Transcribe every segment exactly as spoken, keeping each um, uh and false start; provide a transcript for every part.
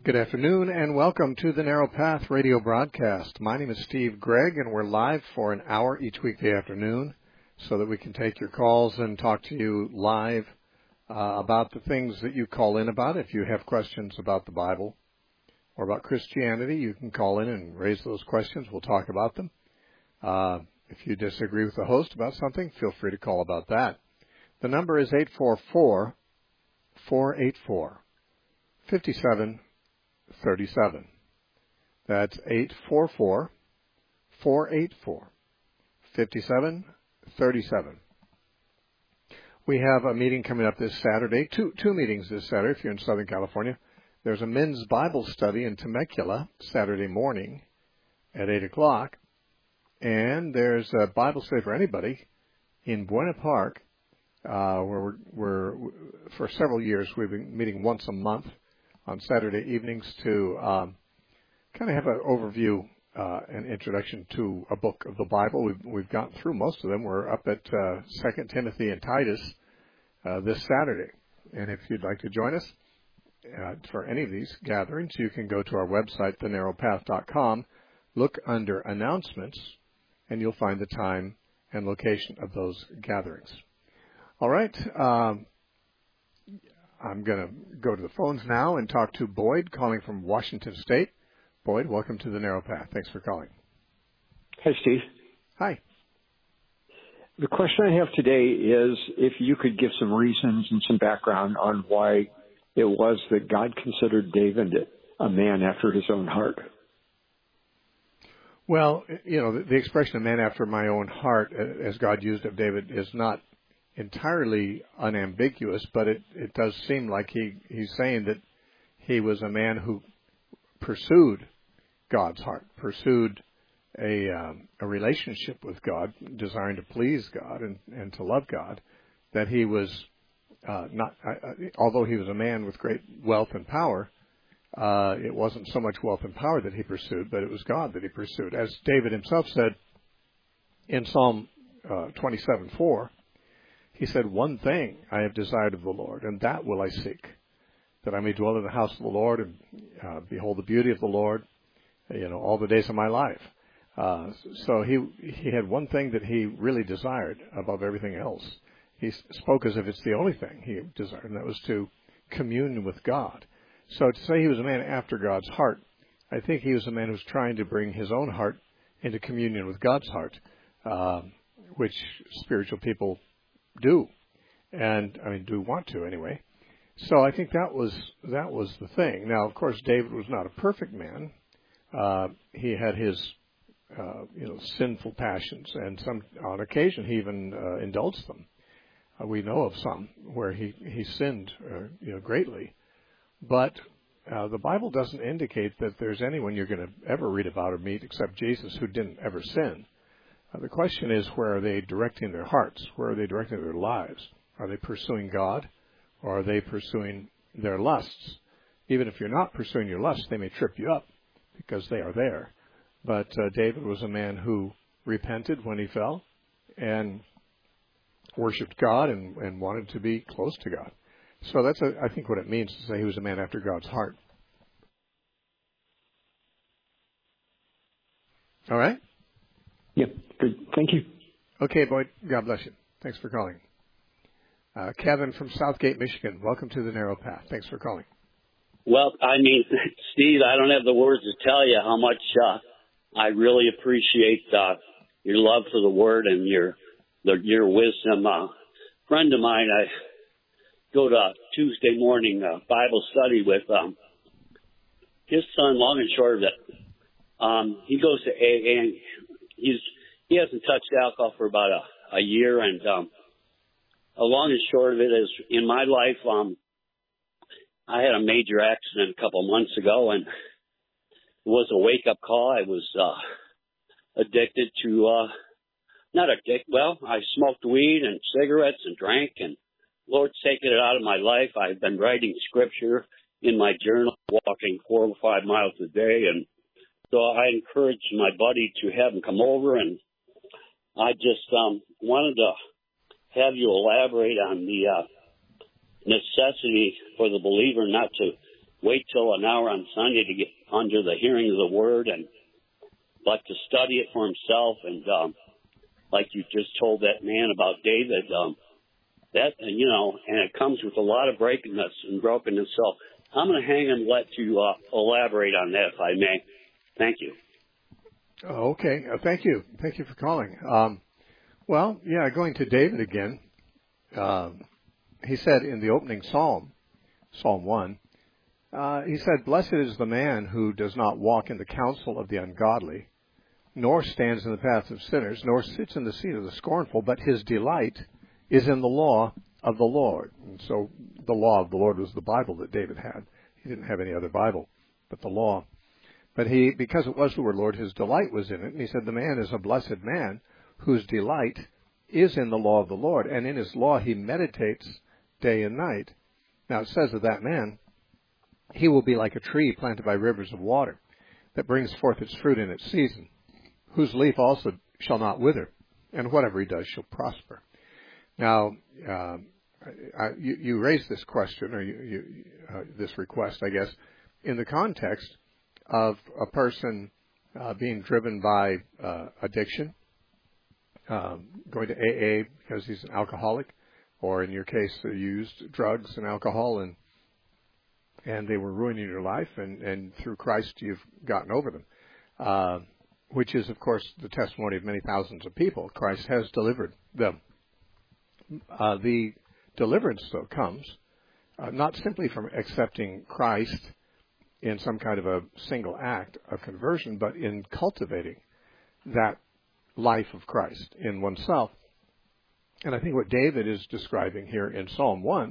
Good afternoon and welcome to the Narrow Path radio broadcast. My name is Steve Gregg and we're live for an hour each weekday afternoon so that we can take your calls and talk to you live uh, about the things that you call in about. If you have questions about the Bible or about Christianity, you can call in and raise those questions. We'll talk about them. Uh, if you disagree with the host about something, feel free to call about that. The number is eight four four, four eight four, five seven thirty-seven. That's eight four four, four eight four, five seven thirty-seven. We have a meeting coming up this Saturday, two two meetings this Saturday if you're in Southern California. There's a men's Bible study in Temecula Saturday morning at eight o'clock. And there's a Bible study for anybody in Buena Park, uh, where we're, we're, for several years, we've been meeting once a month on Saturday evenings to um, kind of have an overview uh, and introduction to a book of the Bible. We've, we've gotten through most of them. We're up at uh, Second Timothy and Titus uh, this Saturday. And if you'd like to join us uh, for any of these gatherings, you can go to our website, the narrow path dot com, look under announcements, and you'll find the time and location of those gatherings. All right. Um, I'm going to go to the phones now and talk to Boyd, calling from Washington State. Boyd, welcome to the Narrow Path. Thanks for calling. Hi, Steve. Hi. The question I have today is if you could give some reasons and some background on why it was that God considered David a man after his own heart. Well, you know, the, the expression "a man after my own heart," as God used of David, is not entirely unambiguous, but it, it does seem like he, he's saying that he was a man who pursued God's heart, pursued a um, a relationship with God, desiring to please God and, and to love God, that he was uh, not, uh, although he was a man with great wealth and power, uh, it wasn't so much wealth and power that he pursued, but it was God that he pursued. As David himself said in Psalm uh, twenty-seven four, he said, "One thing I have desired of the Lord, and that will I seek, that I may dwell in the house of the Lord and uh, behold the beauty of the Lord, you know, all the days of my life." Uh, so he he had one thing that he really desired above everything else. He spoke as if it's the only thing he desired, and that was to commune with God. So to say he was a man after God's heart, I think he was a man who was trying to bring his own heart into communion with God's heart, uh, which spiritual people do, and I mean do want to anyway. So I think that was that was the thing. Now, of course, David was not a perfect man. Uh, he had his uh, you know sinful passions, and some on occasion he even uh, indulged them. Uh, we know of some where he he sinned uh, you know greatly, but uh, the Bible doesn't indicate that there's anyone you're going to ever read about or meet except Jesus who didn't ever sin. Uh, the question is, where are they directing their hearts? Where are they directing their lives? Are they pursuing God, or are they pursuing their lusts? Even if you're not pursuing your lusts, they may trip you up because they are there. But uh, David was a man who repented when he fell and worshipped God and, and wanted to be close to God. So that's, a, I think, what it means to say he was a man after God's heart. All right? Yep, good. Thank you. Okay, Boyd. God bless you. Thanks for calling. Uh, Kevin from Southgate, Michigan. Welcome to the Narrow Path. Thanks for calling. Well, I mean, Steve, I don't have the words to tell you how much uh, I really appreciate uh, your love for the Word and your the, your wisdom. A uh, friend of mine, I go to Tuesday morning uh, Bible study with um, his son. Long and short of it, um, he goes to A A, and he's he hasn't touched alcohol for about a, a year, and um, a long and short of it is, in my life, um, I had a major accident a couple of months ago, and it was a wake-up call. I was uh, addicted to, uh, not addicted, well, I smoked weed and cigarettes and drank, and Lord's taken it out of my life. I've been writing scripture in my journal, walking four or five miles a day, and so I encouraged my buddy to have him come over, and I just um, wanted to have you elaborate on the uh, necessity for the believer not to wait till an hour on Sunday to get under the hearing of the Word, and but to study it for himself. And um, like you just told that man about David, um, that and you know, and it comes with a lot of brokenness and brokenness. So I'm going to hang and let you uh, elaborate on that, if I may. Thank you. Okay, uh, thank you. Thank you for calling. Um, well, yeah, going to David again. Um, he said in the opening psalm, Psalm one, uh, he said, "Blessed is the man who does not walk in the counsel of the ungodly, nor stands in the path of sinners, nor sits in the seat of the scornful, but his delight is in the law of the Lord." And so the law of the Lord was the Bible that David had. He didn't have any other Bible but the law. But he, because it was the word Lord, his delight was in it. And he said, the man is a blessed man whose delight is in the law of the Lord. And in his law he meditates day and night. Now it says of that man, he will be like a tree planted by rivers of water that brings forth its fruit in its season, whose leaf also shall not wither, and whatever he does shall prosper. Now, um, I, you, you raised this question, or you, you, uh, this request, I guess, in the context of a person uh, being driven by uh, addiction, um, going to A A because he's an alcoholic, or in your case, uh, used drugs and alcohol, and and they were ruining your life, and, and through Christ you've gotten over them, uh, which is, of course, the testimony of many thousands of people. Christ has delivered them. Uh, the deliverance, though, comes uh, not simply from accepting Christ in some kind of a single act of conversion, but in cultivating that life of Christ in oneself. And I think what David is describing here in Psalm one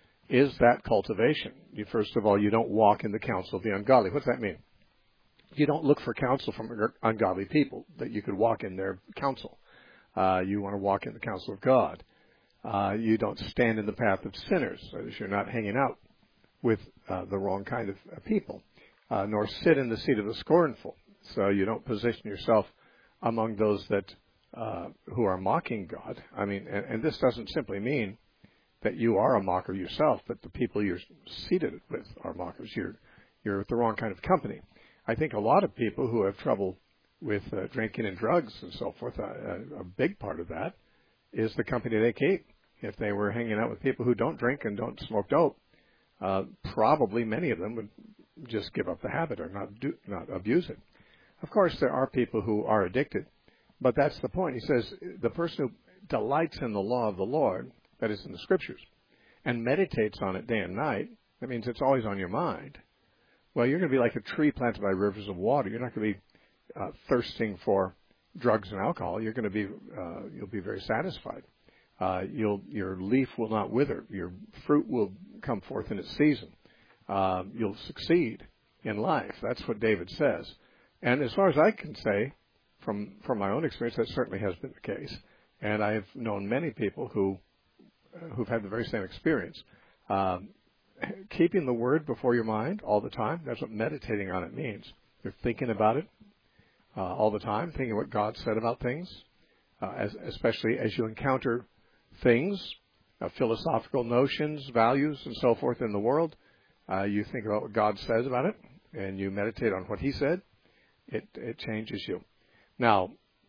is that cultivation. You, first of all, you don't walk in the counsel of the ungodly. What's that mean? You don't look for counsel from ungodly people, that you could walk in their counsel. Uh, you want to walk in the counsel of God. Uh, you don't stand in the path of sinners, so that you're not hanging out with uh, the wrong kind of uh, people, uh, nor sit in the seat of the scornful. So you don't position yourself among those that uh, who are mocking God. I mean, and, and this doesn't simply mean that you are a mocker yourself, but the people you're seated with are mockers. You're you're with the wrong kind of company. I think a lot of people who have trouble with uh, drinking and drugs and so forth, uh, a big part of that is the company they keep. If they were hanging out with people who don't drink and don't smoke dope, Uh, probably many of them would just give up the habit or not do, not abuse it. Of course, there are people who are addicted, but that's the point. He says the person who delights in the law of the Lord, that is in the Scriptures, and meditates on it day and night, that means it's always on your mind. Well, you're going to be like a tree planted by rivers of water. You're not going to be uh, thirsting for drugs and alcohol. You're going to be uh, you'll be very satisfied. Uh, you'll, your leaf will not wither. Your fruit will come forth in its season. Uh, you'll succeed in life. That's what David says. And as far as I can say, from from my own experience, that certainly has been the case. And I have known many people who uh, who've had the very same experience. Um, keeping the Word before your mind all the time, that's what meditating on it means. You're thinking about it uh, all the time, thinking what God said about things, uh, as, especially as you encounter things, uh, philosophical notions, values, and so forth in the world. Uh, you think about what God says about it, and you meditate on what He said. It, it changes you. Now,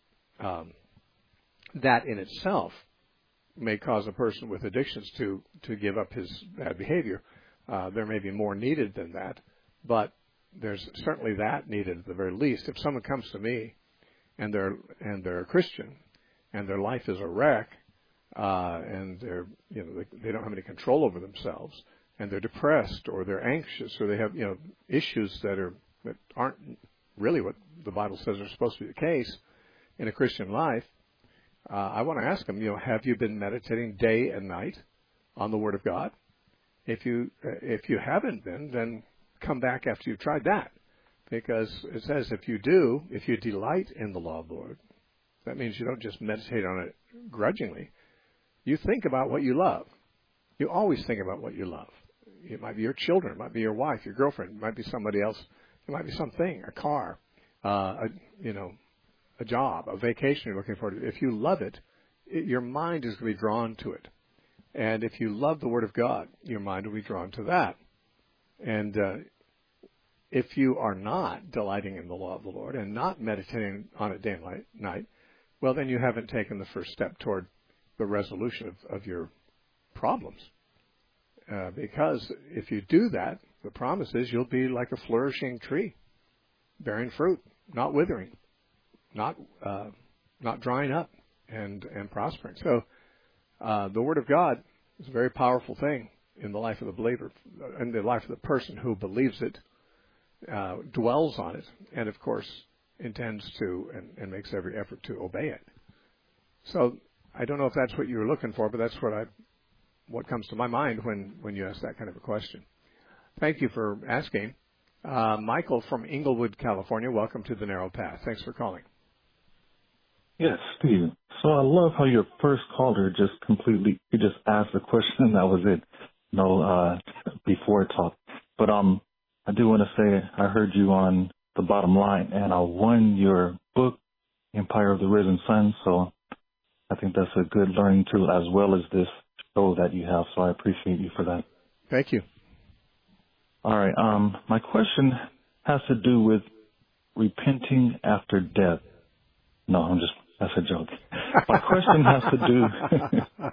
um, that in itself may cause a person with addictions to, to give up his bad behavior. Uh, there may be more needed than that, but there's certainly that needed at the very least. If someone comes to me and they're and they're a Christian and their life is a wreck, uh, and they're you know they, they don't have any control over themselves, and they're depressed or they're anxious or they have you know issues that are that aren't really what the Bible says are supposed to be the case in a Christian life, uh, I want to ask them, you know, have you been meditating day and night on the Word of God? If you if you haven't been, then come back after you've tried that, because it says if you do, if you delight in the law of the Lord, that means you don't just meditate on it grudgingly. You think about what you love. You always think about what you love. It might be your children, it might be your wife, your girlfriend, it might be somebody else, it might be something, a car, uh, a, you know, a job, a vacation you're looking forward to. If you love it, it your mind is going to be drawn to it. And if you love the Word of God, your mind will be drawn to that. And uh, if you are not delighting in the law of the Lord and not meditating on it day and night, well, then you haven't taken the first step toward the resolution of, of your problems. Uh, because if you do that, the promise is you'll be like a flourishing tree, bearing fruit, not withering, not uh, not drying up, and, and prospering. So uh, the Word of God is a very powerful thing in the life of the believer, in the life of the person who believes it, uh, dwells on it, and of course intends to and, and makes every effort to obey it. So I don't know if that's what you were looking for, but that's what I what comes to my mind when, when you ask that kind of a question. Thank you for asking. Uh, Michael from Inglewood, California, welcome to The Narrow Path. Thanks for calling. Yes, Steve. So I love how your first caller just completely, he just asked the question and that was it. No, uh, before talk. But, um, I do want to say I heard you on The Bottom Line and I won your book, Empire of the Risen Sun. So I think that's a good learning tool as well as this show that you have. So I appreciate you for that. Thank you. All right. Um, my question has to do with repenting after death. No, I'm just, that's a joke. My question has to do,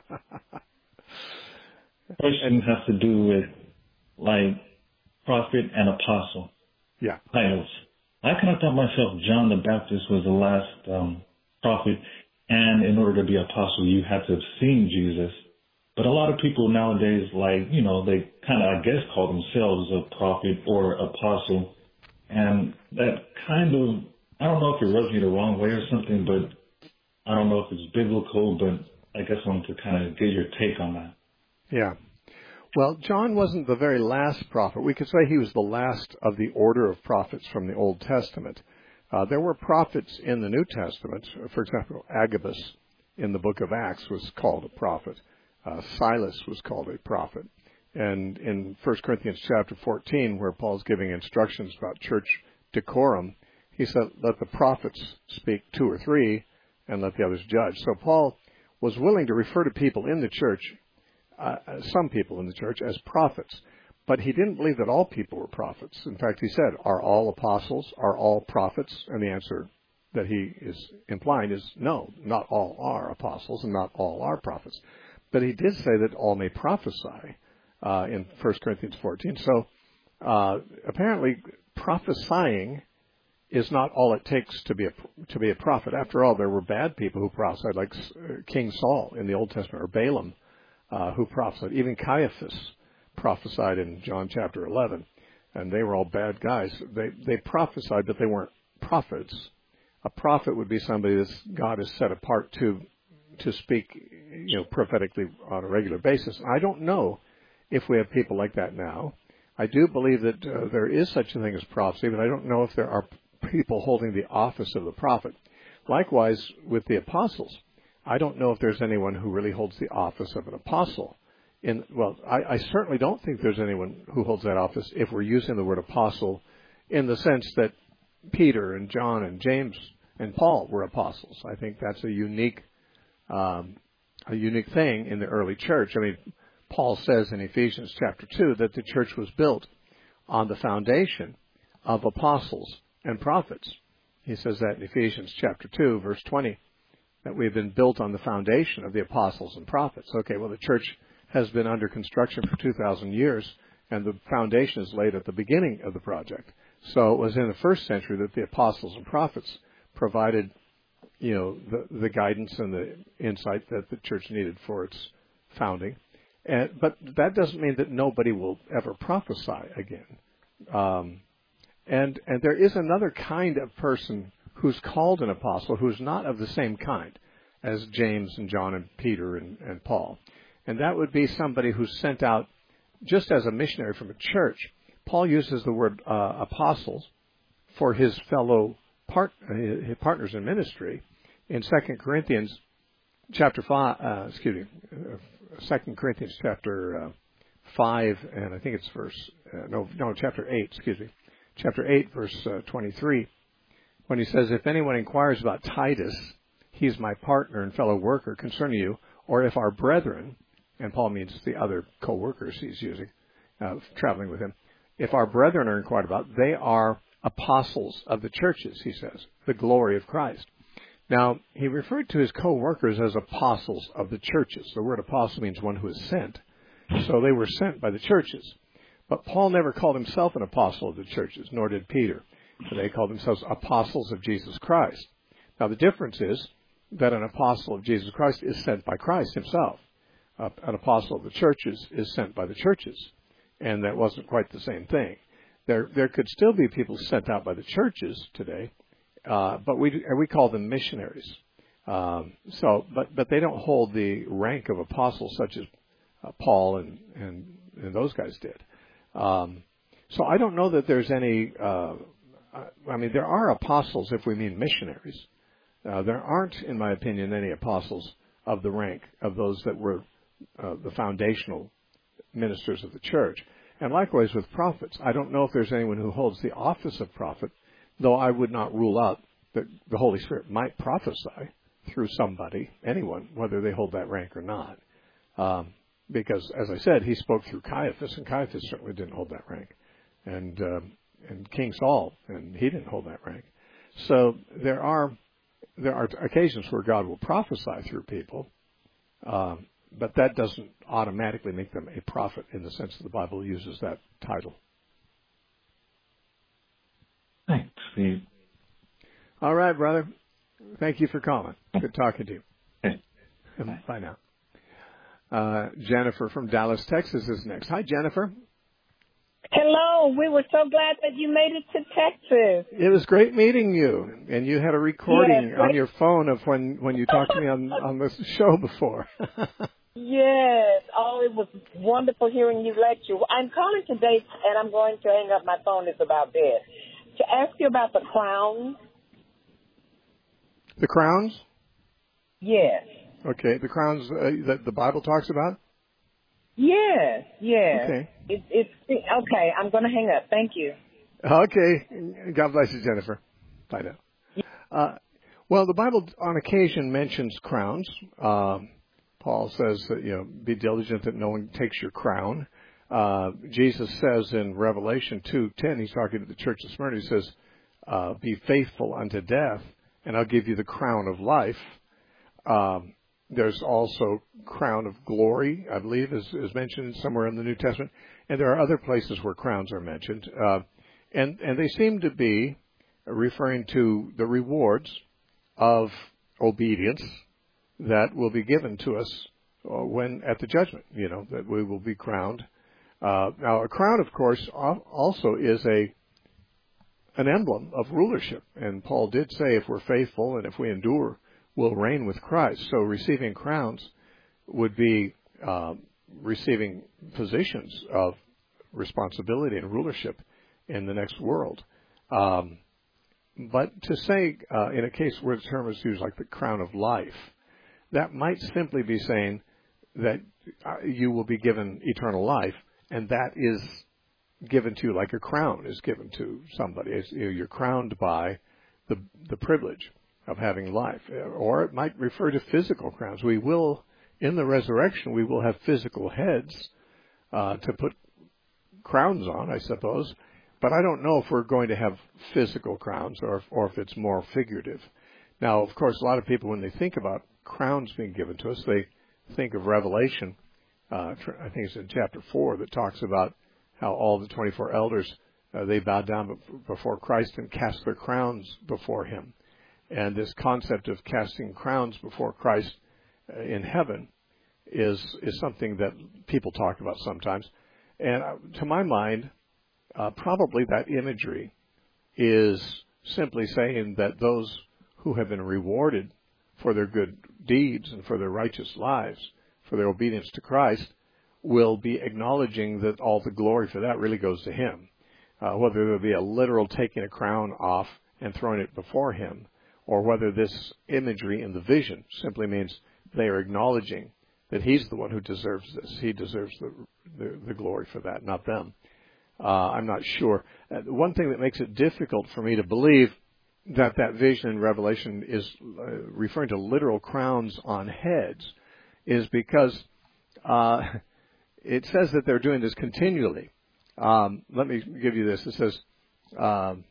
question has to do with like prophet and apostle yeah. titles. I kind of thought myself John the Baptist was the last um, prophet, and in order to be apostle, you had to have seen Jesus. But a lot of people nowadays, like, you know, they kind of, I guess, call themselves a prophet or apostle. And that kind of, I don't know if it rubs me the wrong way or something, but I don't know if it's biblical, but I guess I want to kind of get your take on that. Yeah. Well, John wasn't the very last prophet. We could say he was the last of the order of prophets from the Old Testament. Uh, there were prophets in the New Testament. For example, Agabus in the book of Acts was called a prophet. Uh, Silas was called a prophet. And in First Corinthians chapter fourteen, where Paul's giving instructions about church decorum, he said, let the prophets speak two or three and let the others judge. So Paul was willing to refer to people in the church, uh, some people in the church, as prophets. But he didn't believe that all people were prophets. In fact, he said, are all apostles? Are all prophets? And the answer that he is implying is no, not all are apostles and not all are prophets. But he did say that all may prophesy uh, in First Corinthians fourteen. So uh, apparently prophesying is not all it takes to be a, to be a prophet. After all, there were bad people who prophesied, like King Saul in the Old Testament, or Balaam uh, who prophesied. Even Caiaphas prophesied in John chapter eleven, and they were all bad guys. They they prophesied, but they weren't prophets. A prophet would be somebody that God has set apart to to speak, you know, prophetically on a regular basis. I don't know if we have people like that now. I do believe that uh, there is such a thing as prophecy, but I don't know if there are people holding the office of the prophet. Likewise, with the apostles, I don't know if there's anyone who really holds the office of an apostle. In, well, I, I certainly don't think there's anyone who holds that office if we're using the word apostle in the sense that Peter and John and James and Paul were apostles. I think that's a unique Um, a unique thing in the early church. I mean, Paul says in Ephesians chapter two that the church was built on the foundation of apostles and prophets. He says that in Ephesians chapter two, verse twenty, that we have been built on the foundation of the apostles and prophets. Okay, well, the church has been under construction for two thousand years, and the foundation is laid at the beginning of the project. So it was in the first century that the apostles and prophets provided you know, the, the guidance and the insight that the church needed for its founding. And, but that doesn't mean that nobody will ever prophesy again. Um, and, and there is another kind of person who's called an apostle who's not of the same kind as James and John and Peter and, and Paul. And that would be somebody who's sent out just as a missionary from a church. Paul uses the word uh, apostles for his fellow part, his partners in ministry. In Second Corinthians chapter five, uh, excuse me, uh, Second Corinthians chapter uh, five, and I think it's verse uh, no, no, chapter eight, excuse me, chapter eight, verse uh, twenty-three, when he says, "If anyone inquires about Titus, he's my partner and fellow worker concerning you, or if our brethren," and Paul means the other co-workers he's using, uh, traveling with him, if our brethren are inquired about, they are apostles of the churches, he says, the glory of Christ. Now, he referred to his co-workers as apostles of the churches. The word apostle means one who is sent. So they were sent by the churches. But Paul never called himself an apostle of the churches, nor did Peter. So they called themselves apostles of Jesus Christ. Now, the difference is that an apostle of Jesus Christ is sent by Christ himself. Uh, an apostle of the churches is sent by the churches. And that wasn't quite the same thing. There there could still be people sent out by the churches today, uh, but we we call them missionaries. Um, so, but but they don't hold the rank of apostles such as uh, Paul and, and and those guys did. Um, so I don't know that there's any. Uh, I mean, there are apostles if we mean missionaries. Uh, there aren't, in my opinion, any apostles of the rank of those that were uh, the foundational ministers of the church. And likewise with prophets. I don't know if there's anyone who holds the office of prophet, though I would not rule out that the Holy Spirit might prophesy through somebody, anyone, whether they hold that rank or not. Um, because, as I said, he spoke through Caiaphas, and Caiaphas certainly didn't hold that rank. And, um, and King Saul, and he didn't hold that rank. So there are there are occasions where God will prophesy through people, um, but that doesn't automatically make them a prophet in the sense that the Bible uses that title. Thanks, Steve. All right, brother. Thank you for calling. Good talking to you. Okay. Bye now. Uh, Jennifer from Dallas, Texas is next. Hi, Jennifer. Hello. We were so glad that you made it to Texas. It was great meeting you, and you had a recording yes, on your phone of when, when you talked to me on, on this show before. Yes. Oh, it was wonderful hearing you lecture. I'm calling today, and I'm going to hang up my phone. It's about this. To ask you about the crowns. The crowns? Yes. Okay, the crowns uh, that the Bible talks about? Yes, yes. Okay. It, it's okay. I'm going to hang up. Thank you. Okay. God bless you, Jennifer. Bye now. Uh, well, the Bible on occasion mentions crowns. Um, Paul says that, you know, be diligent that no one takes your crown. Uh, Jesus says in Revelation two ten, he's talking to the church of Smyrna, he says, uh, be faithful unto death, and I'll give you the crown of life. Um, there's also crown of glory, I believe, is, is mentioned somewhere in the New Testament. And there are other places where crowns are mentioned. Uh, and, and they seem to be referring to the rewards of obedience that will be given to us when at the judgment, you know, that we will be crowned. Uh, now, a crown, of course, also is a an emblem of rulership. And Paul did say if we're faithful and if we endure, we'll reign with Christ. So receiving crowns would be uh, receiving positions of responsibility and rulership in the next world. Um, but to say uh, in a case where the term is used like the crown of life, that might simply be saying that uh, you will be given eternal life, and that is given to you like a crown is given to somebody. It's, you know, you're crowned by the the privilege of having life. Or it might refer to physical crowns. We will, in the resurrection, we will have physical heads uh, to put crowns on, I suppose. But I don't know if we're going to have physical crowns or if, or if it's more figurative. Now, of course, a lot of people, when they think about crowns being given to us, they think of Revelation. Uh, I think it's in chapter four that talks about how all the twenty-four elders, uh, they bow down before Christ and cast their crowns before him. And this concept of casting crowns before Christ uh, in heaven is is something that people talk about sometimes. And uh, to my mind, uh, probably that imagery is simply saying that those who have been rewarded for their good deeds and for their righteous lives, for their obedience to Christ, will be acknowledging that all the glory for that really goes to him. Uh, whether there be a literal taking a crown off and throwing it before him, or whether this imagery in the vision simply means they are acknowledging that he's the one who deserves this. He deserves the the, the glory for that, not them. Uh, I'm not sure. Uh, one thing that makes it difficult for me to believe that that vision in Revelation is uh, referring to literal crowns on heads is because uh, it says that they're doing this continually. Um, let me give you this. It says, um,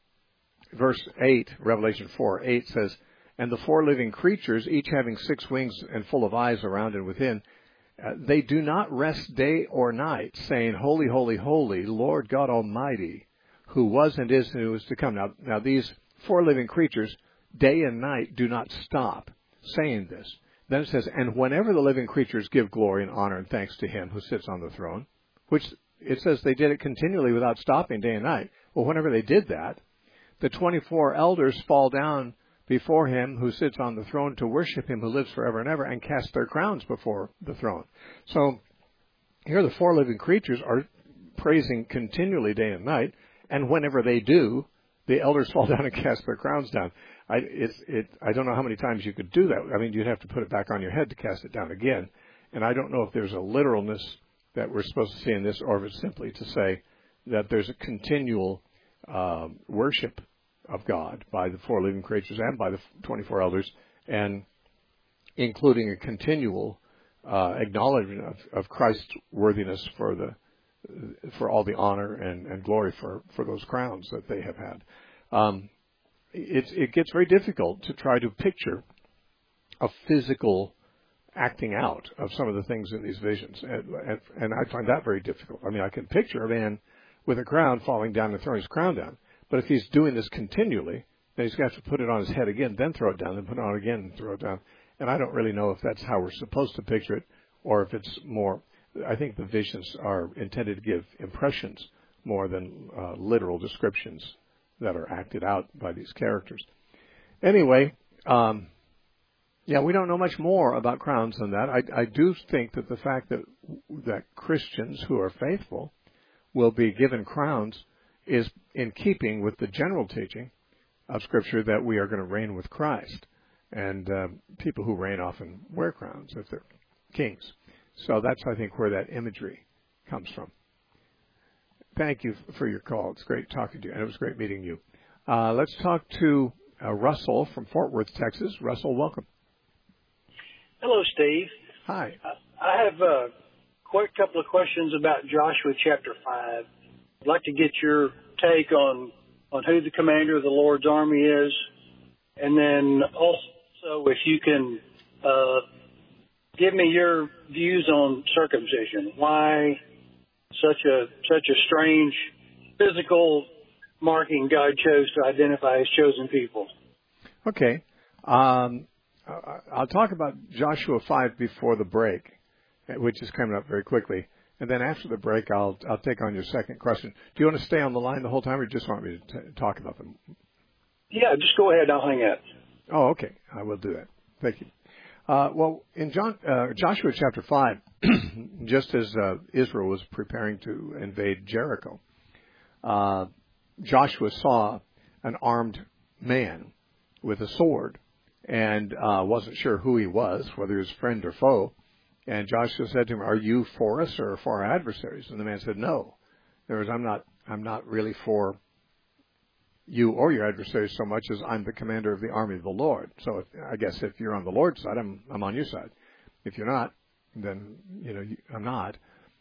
verse eight, Revelation four, eight says, and the four living creatures, each having six wings and full of eyes around and within, uh, they do not rest day or night, saying, Holy, holy, holy, Lord God Almighty, who was and is and who is to come. Now, now these four living creatures, day and night, do not stop saying this. Then it says, and whenever the living creatures give glory and honor and thanks to him who sits on the throne, which it says they did it continually without stopping day and night. Well, whenever they did that, the twenty-four elders fall down before him who sits on the throne to worship him who lives forever and ever and cast their crowns before the throne. So here the four living creatures are praising continually day and night, and whenever they do, the elders fall down and cast their crowns down. I, it's, it, I don't know how many times you could do that. I mean, you'd have to put it back on your head to cast it down again. And I don't know if there's a literalness that we're supposed to see in this, or if it's simply to say that there's a continual uh, worship of God by the four living creatures and by the twenty-four elders, and including a continual uh, acknowledgement of, of Christ's worthiness for the for all the honor and, and glory for, for those crowns that they have had. Um, it, it gets very difficult to try to picture a physical acting out of some of the things in these visions, and, and, and I find that very difficult. I mean, I can picture a man with a crown falling down and throwing his crown down. But if he's doing this continually, then he's got to put it on his head again, then throw it down, then put it on again and throw it down. And I don't really know if that's how we're supposed to picture it, or if it's more, I think the visions are intended to give impressions more than uh, literal descriptions that are acted out by these characters. Anyway, um, yeah, we don't know much more about crowns than that. I, I do think that the fact that that Christians who are faithful will be given crowns is in keeping with the general teaching of Scripture that we are going to reign with Christ. And uh, people who reign often wear crowns if they're kings. So that's, I think, where that imagery comes from. Thank you for your call. It's great talking to you, and it was great meeting you. Uh, let's talk to uh, Russell from Fort Worth, Texas. Russell, welcome. Hello, Steve. Hi. I have a quick couple of questions about Joshua chapter five. I'd like to get your take on, on who the commander of the Lord's army is, and then also if you can uh, give me your views on circumcision. Why such a such a strange physical marking God chose to identify His chosen people? Okay. Um, I'll talk about Joshua five before the break, which is coming up very quickly. And then after the break, I'll I'll take on your second question. Do you want to stay on the line the whole time, or do you just want me to t- talk about them? Yeah, just go ahead. I'll hang up. Oh, okay. I will do that. Thank you. Uh, well, in John, uh, Joshua chapter five, just as uh, Israel was preparing to invade Jericho, uh, Joshua saw an armed man with a sword and uh, wasn't sure who he was, whether he was friend or foe. And Joshua said to him, "Are you for us or for our adversaries?" And the man said, "No." In other words, I'm not, I'm not really for you or your adversaries so much as I'm the commander of the army of the Lord. So if, I guess if you're on the Lord's side, I'm, I'm on your side. If you're not, then, you know, you, I'm not.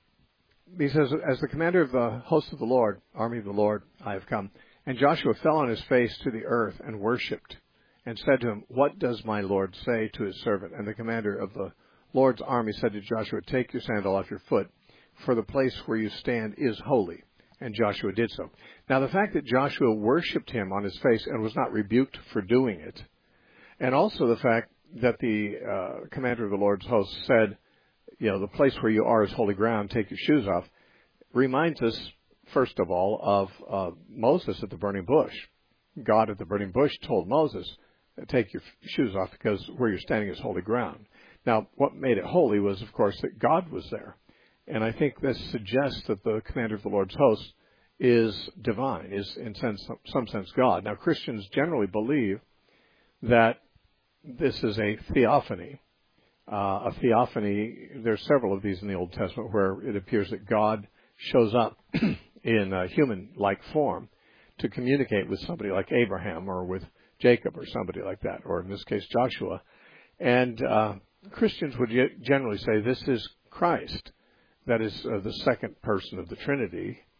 He says, "As the commander of the host of the Lord, army of the Lord, I have come." And Joshua fell on his face to the earth and worshipped and said to him, "What does my Lord say to his servant?" And the commander of the Lord's army said to Joshua, "Take your sandal off your foot, for the place where you stand is holy." And Joshua did so. Now, the fact that Joshua worshipped him on his face and was not rebuked for doing it, and also the fact that the uh, commander of the Lord's host said, you know, the place where you are is holy ground, take your shoes off, reminds us, first of all, of uh, Moses at the burning bush. God at the burning bush told Moses, take your shoes off because where you're standing is holy ground. Now, what made it holy was, of course, that God was there. And I think this suggests that the commander of the Lord's host is divine, is in sense, some sense God. Now, Christians generally believe that this is a theophany. Uh, a theophany, there's several of these in the Old Testament where it appears that God shows up in a human-like form to communicate with somebody like Abraham or with Jacob or somebody like that, or in this case, Joshua. And uh, Christians would generally say this is Christ. That is uh, the second person of the Trinity,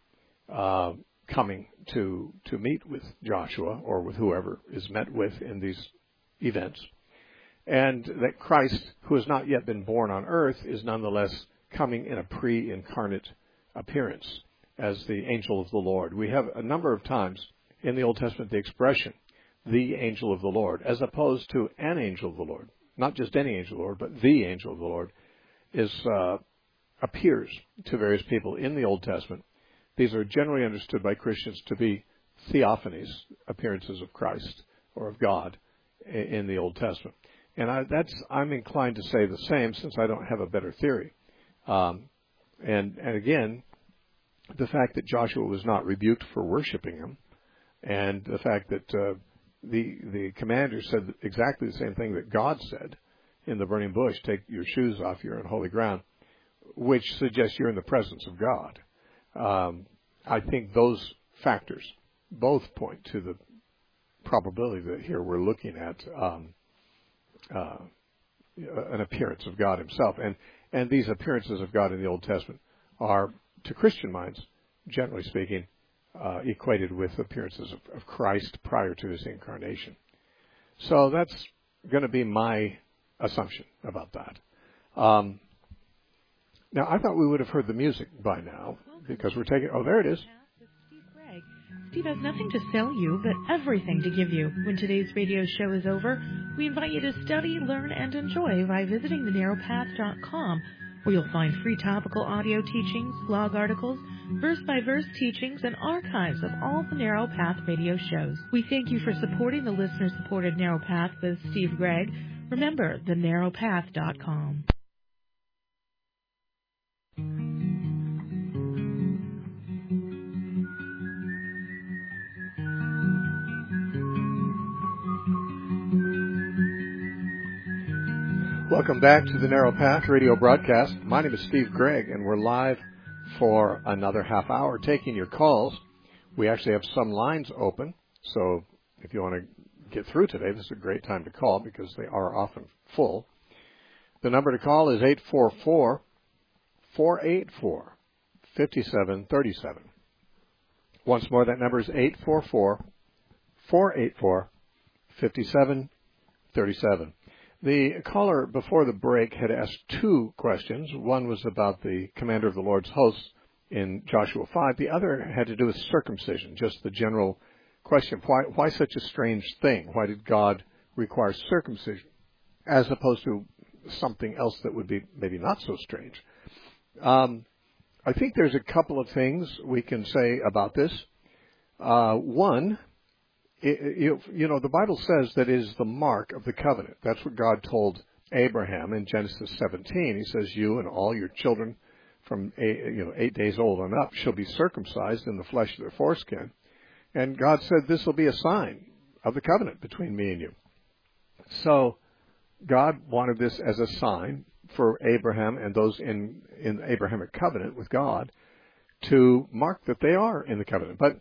uh, coming to to meet with Joshua or with whoever is met with in these events, and that Christ, who has not yet been born on earth, is nonetheless coming in a pre-incarnate appearance as the angel of the Lord. We have a number of times in the Old Testament the expression, the angel of the Lord, as opposed to an angel of the Lord. Not just any angel of the Lord, but the angel of the Lord is uh, appears to various people in the Old Testament. These are generally understood by Christians to be theophanies, appearances of Christ or of God in the Old Testament. And I, that's I'm inclined to say the same, since I don't have a better theory. Um, and, and again, the fact that Joshua was not rebuked for worshiping him, and the fact that uh, the the commander said exactly the same thing that God said in the burning bush, take your shoes off, you're on holy ground, which suggests you're in the presence of God. Um, I think those factors both point to the probability that here we're looking at um, uh, an appearance of God himself. And, and these appearances of God in the Old Testament are, to Christian minds, generally speaking, uh, equated with appearances of, of Christ prior to his incarnation. So that's going to be my assumption about that. Um, now, I thought we would have heard the music by now, because we're taking... Oh, there it is. Steve has nothing to sell you, but everything to give you. When today's radio show is over, we invite you to study, learn, and enjoy by visiting the narrow path dot com, where you'll find free topical audio teachings, blog articles, verse-by-verse teachings, and archives of all the Narrow Path radio shows. We thank you for supporting the listener-supported Narrow Path with Steve Gregg. Remember, the narrow path dot com. Welcome back to the Narrow Path radio broadcast. My name is Steve Gregg, and we're live for another half hour taking your calls. We actually have some lines open, so if you want to get through today, this is a great time to call because they are often full. The number to call is eight four four, four eight four, five seven three seven. Once more, that number is eight four four, four eight four, five seven three seven. The caller before the break had asked two questions. One was about the commander of the Lord's hosts in Joshua five. The other had to do with circumcision, just the general question. Why, why such a strange thing? Why did God require circumcision as opposed to something else that would be maybe not so strange? Um, I think there's a couple of things we can say about this. Uh, one, It, you, you know, the Bible says that it is the mark of the covenant. That's what God told Abraham in Genesis seventeen. He says, you and all your children from eight, you know, eight days old and up shall be circumcised in the flesh of their foreskin. And God said, this will be a sign of the covenant between me and you. So God wanted this as a sign for Abraham and those in, in the Abrahamic covenant with God to mark that they are in the covenant. But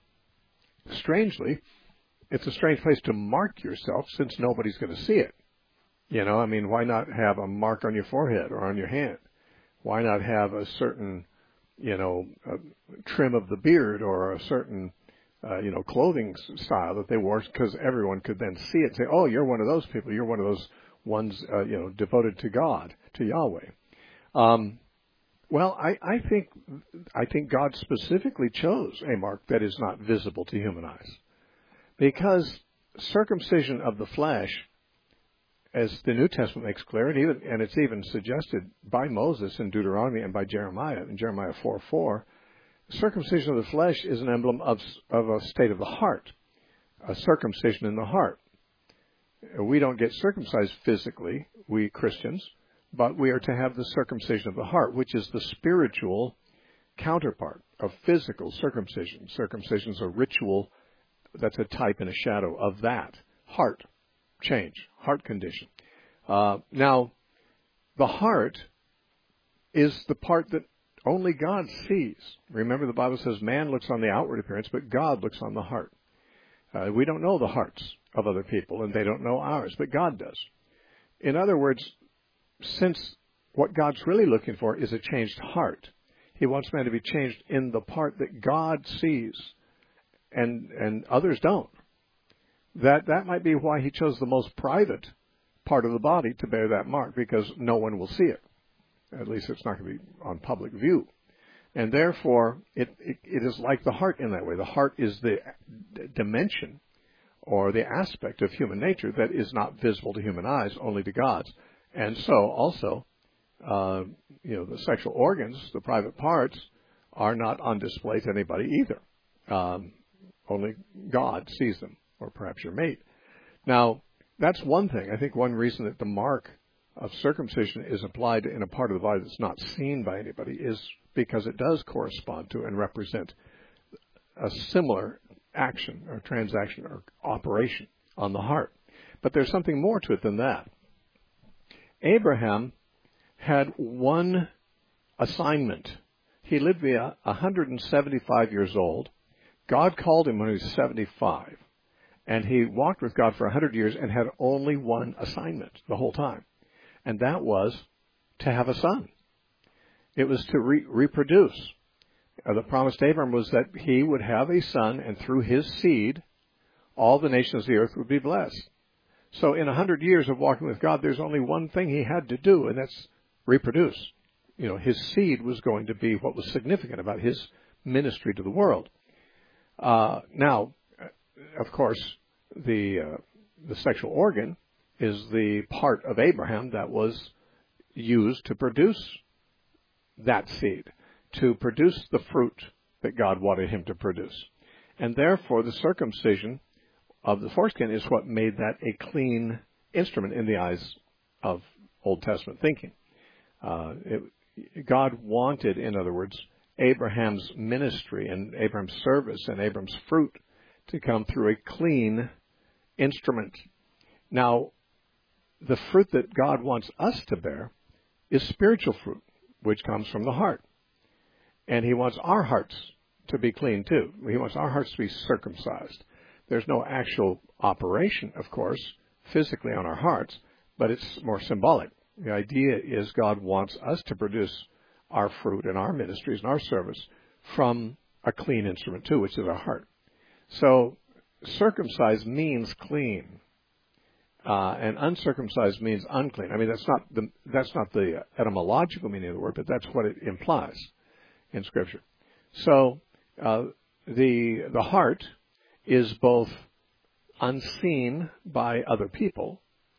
strangely, it's a strange place to mark yourself since nobody's going to see it. You know, I mean, why not have a mark on your forehead or on your hand? Why not have a certain, you know, uh, trim of the beard or a certain, uh, you know, clothing style that they wore, because everyone could then see it and say, oh, you're one of those people. You're one of those ones, uh, you know, devoted to God, to Yahweh. Um, well, I, I think I think God specifically chose a mark that is not visible to human eyes. Because circumcision of the flesh, as the New Testament makes clear, and, even, and it's even suggested by Moses in Deuteronomy and by Jeremiah, in Jeremiah four four, circumcision of the flesh is an emblem of, of a state of the heart, a circumcision in the heart. We don't get circumcised physically, we Christians, but we are to have the circumcision of the heart, which is the spiritual counterpart of physical circumcision. Circumcision is a ritual. That's a type and a shadow of that. Heart change, heart condition. Uh, now, the heart is the part that only God sees. Remember, the Bible says man looks on the outward appearance, but God looks on the heart. Uh, we don't know the hearts of other people, and they don't know ours, but God does. In other words, since what God's really looking for is a changed heart, He wants man to be changed in the part that God sees and and others don't. That that might be why he chose the most private part of the body to bear that mark, because no one will see it. At least it's not going to be on public view. And therefore, it, it, it is like the heart in that way. The heart is the dimension or the aspect of human nature that is not visible to human eyes, only to God's. And so also, uh, you know, the sexual organs, the private parts, are not on display to anybody either. Um, only God sees them, or perhaps your mate. Now, that's one thing. I think one reason that the mark of circumcision is applied in a part of the body that's not seen by anybody is because it does correspond to and represent a similar action or transaction or operation on the heart. But there's something more to it than that. Abraham had one assignment. He lived to be one hundred seventy-five years old. God called him when he was seventy-five. And he walked with God for one hundred years and had only one assignment the whole time. And that was to have a son. It was to re- reproduce. Uh, the promise to Abraham was that he would have a son, and through his seed, all the nations of the earth would be blessed. So in one hundred years of walking with God, there's only one thing he had to do, and that's reproduce. You know, his seed was going to be what was significant about his ministry to the world. Uh, now, of course, the uh, the sexual organ is the part of Abraham that was used to produce that seed, to produce the fruit that God wanted him to produce. And therefore, the circumcision of the foreskin is what made that a clean instrument in the eyes of Old Testament thinking. Uh, it, God wanted, in other words, Abraham's ministry and Abraham's service and Abraham's fruit to come through a clean instrument. Now, the fruit that God wants us to bear is spiritual fruit, which comes from the heart. And he wants our hearts to be clean too. He wants our hearts to be circumcised. There's no actual operation, of course, physically on our hearts, but it's more symbolic. The idea is God wants us to produce our fruit and our ministries and our service from a clean instrument too, which is our heart. So circumcised means clean, uh, and uncircumcised means unclean. I mean, that's not the that's not the etymological meaning of the word, but that's what it implies in Scripture. So uh, the the heart is both unseen by other people,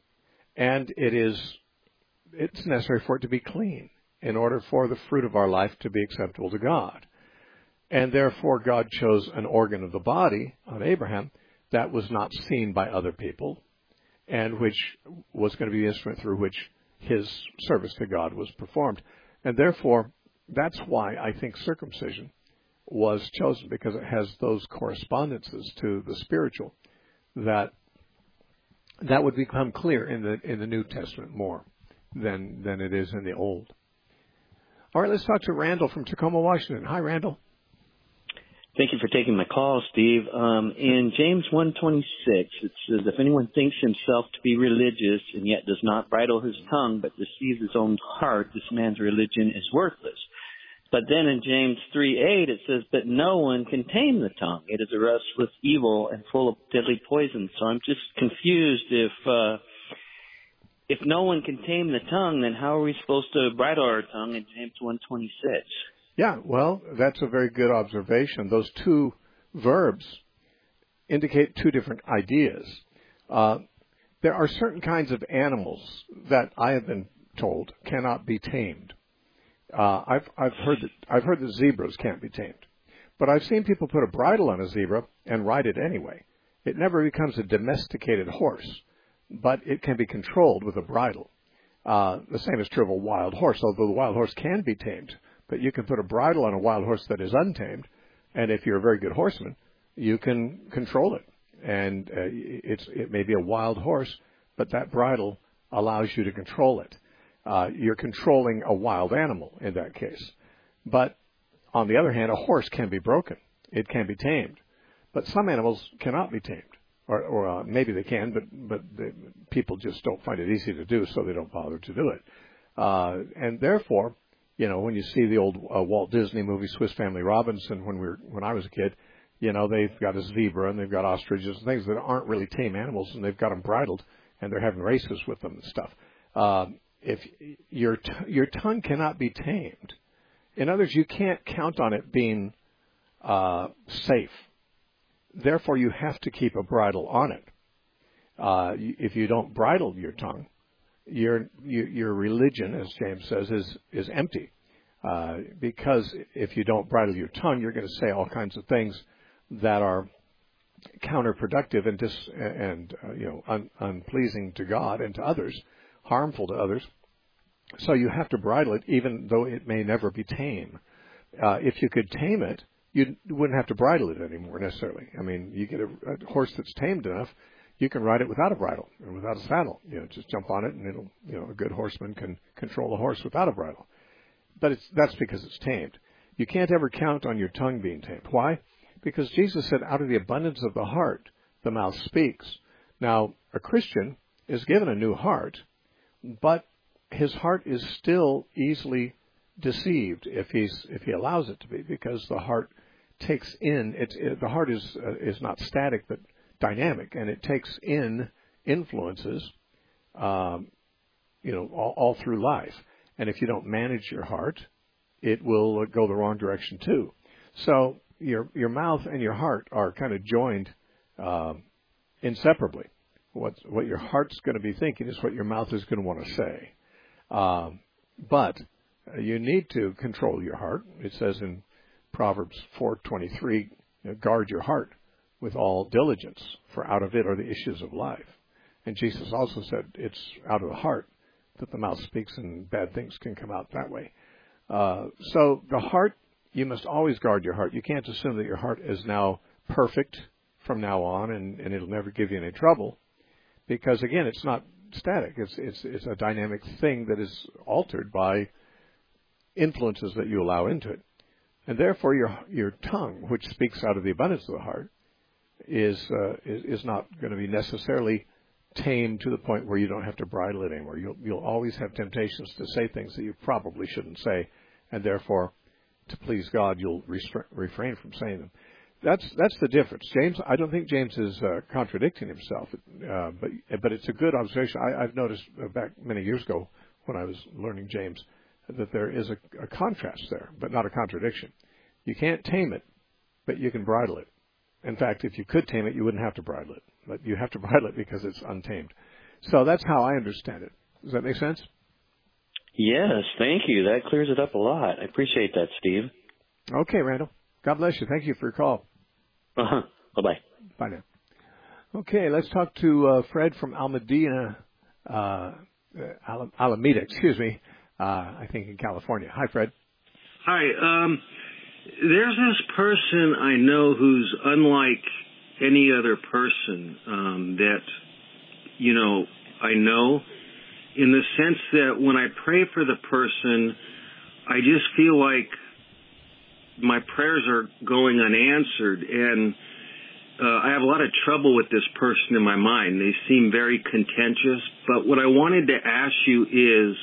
and it is it's necessary for it to be clean in order for the fruit of our life to be acceptable to God. And therefore, God chose an organ of the body on Abraham that was not seen by other people, and which was going to be the instrument through which his service to God was performed. And therefore, that's why I think circumcision was chosen, because it has those correspondences to the spiritual that that would become clear in the in the New Testament more than than it is in the Old. All right, let's talk to Randall from Tacoma, Washington. Hi, Randall. Thank you for taking my call, Steve. Um, in James one twenty-six, it says, if anyone thinks himself to be religious and yet does not bridle his tongue but deceives his own heart, this man's religion is worthless. But then in James three eight, it says, but no one can tame the tongue. It is a restless evil and full of deadly poison. So I'm just confused if uh, if no one can tame the tongue, then how are we supposed to bridle our tongue in James one twenty-six? Yeah, well, that's a very good observation. Those two verbs indicate two different ideas. Uh, there are certain kinds of animals that I have been told cannot be tamed. Uh, I've, I've heard that I've heard that zebras can't be tamed, but I've seen people put a bridle on a zebra and ride it anyway. It never becomes a domesticated horse, but it can be controlled with a bridle. Uh, the same is true of a wild horse, although the wild horse can be tamed. But you can put a bridle on a wild horse that is untamed, and if you're a very good horseman, you can control it. And uh, it's it may be a wild horse, but that bridle allows you to control it. Uh, you're controlling a wild animal in that case. But on the other hand, a horse can be broken. It can be tamed. But some animals cannot be tamed. Or, or uh, maybe they can, but, but the, people just don't find it easy to do, so they don't bother to do it. Uh, and therefore, You know, when you see the old uh, Walt Disney movie Swiss Family Robinson, when we were when I was a kid, you know, they've got a zebra and they've got ostriches and things that aren't really tame animals, and they've got them bridled and they're having races with them and stuff. Uh, if your t- your tongue cannot be tamed, in other words, you can't count on it being uh, safe. Therefore, you have to keep a bridle on it. Uh, if you don't bridle your tongue, your your religion, as James says, is is empty. Uh, because if you don't bridle your tongue, you're going to say all kinds of things that are counterproductive and dis, and uh, you know un, unpleasing to God and to others, harmful to others. So you have to bridle it, even though it may never be tame. Uh, if you could tame it, you wouldn't have to bridle it anymore necessarily. I mean, you get a, a horse that's tamed enough, you can ride it without a bridle or without a saddle. You know, just jump on it, and it'll, you know, a good horseman can control a horse without a bridle. But it's that's because it's tamed. You can't ever count on your tongue being tamed. Why? Because Jesus said, out of the abundance of the heart, the mouth speaks. Now, a Christian is given a new heart, but his heart is still easily deceived if he's if he allows it to be, because the heart takes in it's it, the heart is uh, is not static but dynamic, and it takes in influences, um, you know, all, all through life. And if you don't manage your heart, it will go the wrong direction too. So your your mouth and your heart are kind of joined um, inseparably. What what your heart's going to be thinking is what your mouth is going to want to say. Um, but you need to control your heart. It says in Proverbs four twenty-three, you know, guard your heart with all diligence, for out of it are the issues of life. And Jesus also said it's out of the heart that the mouth speaks, and bad things can come out that way. Uh, so the heart, you must always guard your heart. You can't assume that your heart is now perfect from now on, and, and it'll never give you any trouble, because again, it's not static. It's it's it's a dynamic thing that is altered by influences that you allow into it, and therefore your your tongue, which speaks out of the abundance of the heart, is uh, is, is not going to be necessarily tamed to the point where you don't have to bridle it anymore. You'll you'll always have temptations to say things that you probably shouldn't say, and therefore, to please God, you'll restra- refrain from saying them. That's that's the difference. James, I don't think James is uh, contradicting himself, uh, but but it's a good observation. I, I've noticed uh, back many years ago when I was learning James that there is a, a contrast there, but not a contradiction. You can't tame it, but you can bridle it. In fact, if you could tame it, you wouldn't have to bridle it, but you have to bridle it because it's untamed. So that's how I understand it. Does that make sense? Yes, thank you. That clears it up a lot. I appreciate that, Steve. Okay, Randall. God bless you. Thank you for your call. Uh-huh. Bye-bye. Bye now. Okay, let's talk to uh, Fred from Alameda, uh, Al- Alameda, excuse me, uh, I think in California. Hi, Fred. Hi. Um, there's this person I know who's unlike any other person um, that, you know, I know, in the sense that when I pray for the person, I just feel like my prayers are going unanswered, and uh, I have a lot of trouble with this person in my mind. They seem very contentious, but what I wanted to ask you is,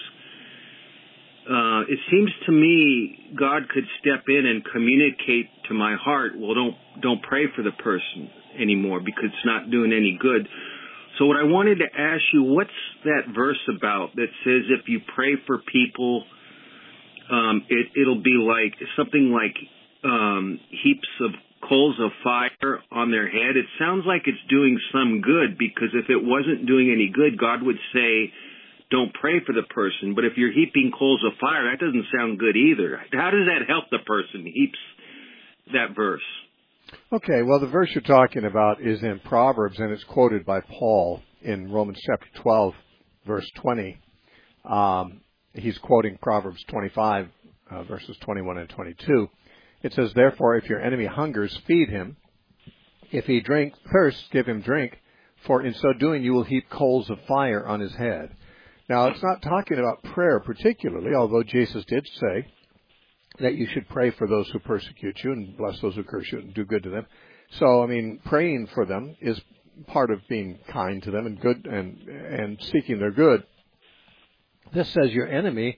uh, it seems to me God could step in and communicate to my heart, well, don't don't pray for the person anymore because it's not doing any good. So what I wanted to ask you, what's that verse about that says if you pray for people, Um, it, it'll be like something like um, heaps of coals of fire on their head? It sounds like it's doing some good, because if it wasn't doing any good, God would say, don't pray for the person. But if you're heaping coals of fire, that doesn't sound good either. How does that help the person? Heaps that verse. Okay, well, the verse you're talking about is in Proverbs, and it's quoted by Paul in Romans chapter twelve, verse twenty. Um, He's quoting Proverbs twenty-five, uh, verses twenty-one and twenty-two. It says, therefore, if your enemy hungers, feed him. If he drink, thirsts, give him drink. For in so doing, you will heap coals of fire on his head. Now, it's not talking about prayer particularly, although Jesus did say that you should pray for those who persecute you and bless those who curse you and do good to them. So, I mean, praying for them is part of being kind to them and good and and seeking their good. This says your enemy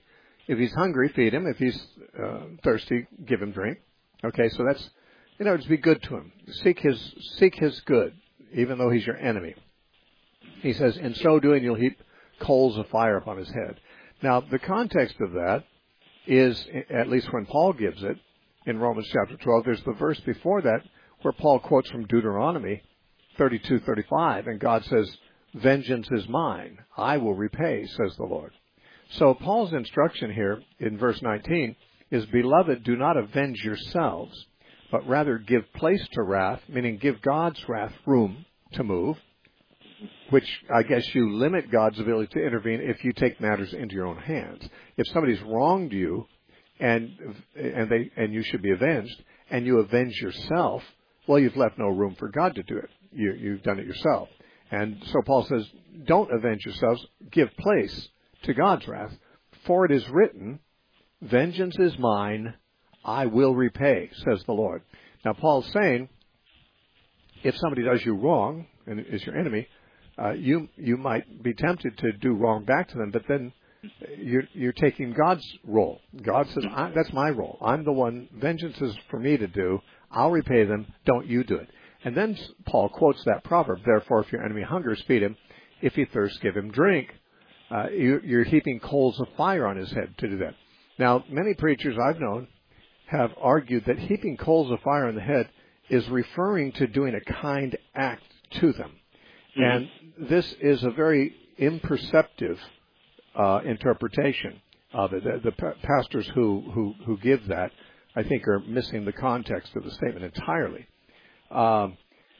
If he's hungry, feed him. If he's uh, thirsty, give him drink. Okay, so that's, in other words, be good to him. Seek his seek his good, even though he's your enemy. He says, in so doing, you'll heap coals of fire upon his head. Now, the context of that is, at least when Paul gives it, in Romans chapter twelve, there's the verse before that where Paul quotes from Deuteronomy thirty-two thirty-five, and God says, vengeance is mine, I will repay, says the Lord. So Paul's instruction here in verse nineteen is, beloved, do not avenge yourselves, but rather give place to wrath, meaning give God's wrath room to move, which I guess you limit God's ability to intervene if you take matters into your own hands. If somebody's wronged you, and and they and you should be avenged, and you avenge yourself, well, you've left no room for God to do it. You, you've done it yourself. And so Paul says, don't avenge yourselves, give place to God's wrath, for it is written, vengeance is mine, I will repay, says the Lord. Now, Paul's saying, if somebody does you wrong and is your enemy, uh, you you might be tempted to do wrong back to them, but then you're, you're taking God's role. God says, I, that's my role. I'm the one, vengeance is for me to do. I'll repay them. Don't you do it. And then Paul quotes that proverb, therefore, if your enemy hungers, feed him. If he thirsts, give him drink. Uh, you, you're heaping coals of fire on his head to do that. Now, many preachers I've known have argued that heaping coals of fire on the head is referring to doing a kind act to them. Mm-hmm. And this is a very imperceptive uh, interpretation of it. The, the pastors who, who, who give that, I think, are missing the context of the statement entirely. Um,